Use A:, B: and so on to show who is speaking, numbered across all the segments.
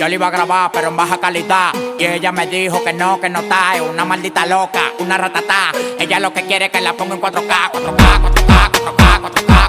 A: Yo le iba a grabar, pero en baja calidad. Y ella me dijo que no está. Es una maldita loca, una ratatá. Ella lo que quiere es que la ponga en 4K, 4K, 4K, 4K, 4K,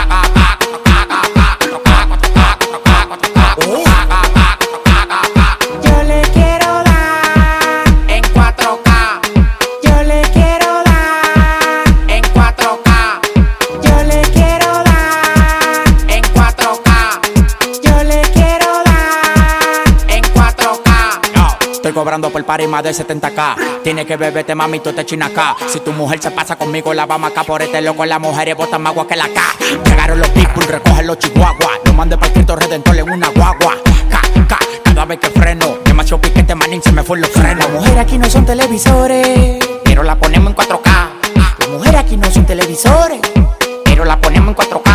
A: 4K.
B: Yo le quiero dar
A: En 4K.
B: Yo le quiero dar
A: En 4K.
B: Yo le quiero dar
A: En 4K.
B: Yo le quiero dar
A: En 4K. Yo estoy cobrando por party más de 70K. Tienes que beberte, mami, tú te china acá. Si tu mujer se pasa conmigo, la vamos acá por este loco. Las mujeres botan más agua que la K. Llegaron los people, recogen los chihuahuas. Lo mandé para el Cristo Redentor en una guagua. Cada vez que freno, demasiado piquete, manín, se me fue los frenos.
B: Las mujeres aquí no son televisores,
A: Pero la ponemos en 4K.
B: las mujeres aquí no son televisores.
A: Pero la ponemos en 4K.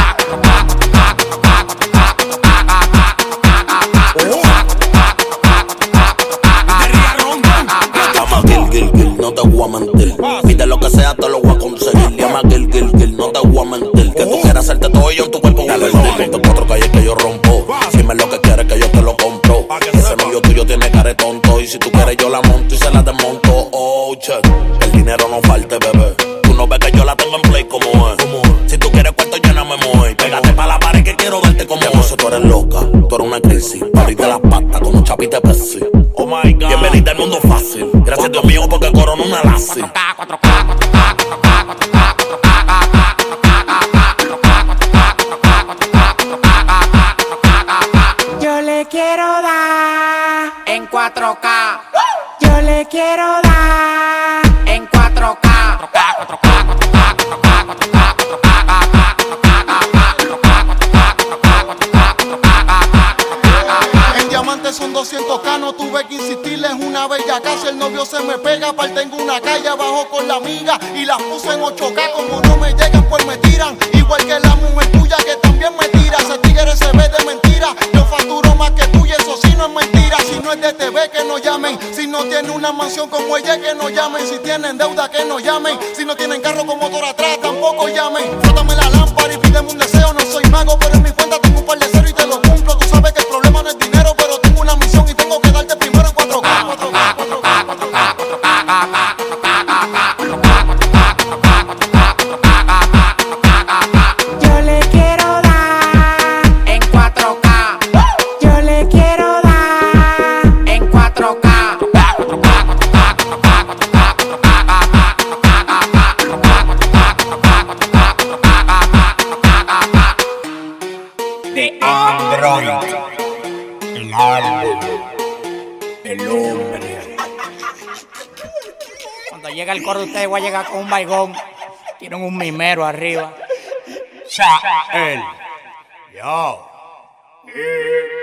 C: Gil, no te voy a mentir. Pide lo que sea, te lo voy a conseguir. Llama Gil, no te voy a mentir. Que tú quieras hacerte todo y yo en tu cuerpo voy a invertir. Te cuatro calles que yo rompo. Si me lo que quieres que yo te lo compro. Ese novio tuyo tiene cara de tonto. Y si tú quieres yo la monto y se la desmonto. Oh, check, que el dinero no falte, bebé. Tú no ves que yo la tengo en play como es. Si tú quieres cuarto yo no me muevo. Pégate pa' la pared que quiero darte como es. Tú eres loca, tú eres una crisis. Abrirte las patas como chapita Pepsi. Oh my God, bienvenida al mundo fácil. Gracias Dios mío porque corona una lazi.
A: 4K.
B: Yo le quiero dar
A: En 4K.
B: Yo le quiero dar
A: En 4K. 4K.
D: En diamante son 200K, no tuve que insistirle, es una bella casa. El novio se me pega, aparte tengo una calle abajo con la amiga y las puse en 8K. Como no me llegan, pues me tiran. Igual que la mujer tuya que también me tira. Ese tigre se ve de mentira. Yo facturo más que tú y eso sí no es mentira. Si no es de TV, que no llamen. Si no tiene una mansión como ella, que no llamen. Si tienen deuda, que no llamen. Si no tienen carro con motor atrás, tampoco llamen. Frótame la lámpara y pídeme un deseo. No soy mago, pero en mi cuenta tengo un par de cero y te lo cumplo. Tú sabes que el problema no es dinero, pero tengo una misión y tengo que darte primero en 4K.
B: Yo le quiero dar
A: En 4K.
B: Yo le quiero dar
A: En 4K.
E: De Android, el árbol, el hombre.
A: Cuando llega el coro, ustedes voy a llegar con un baigón. Tienen un mimero arriba.
E: Él. Yo.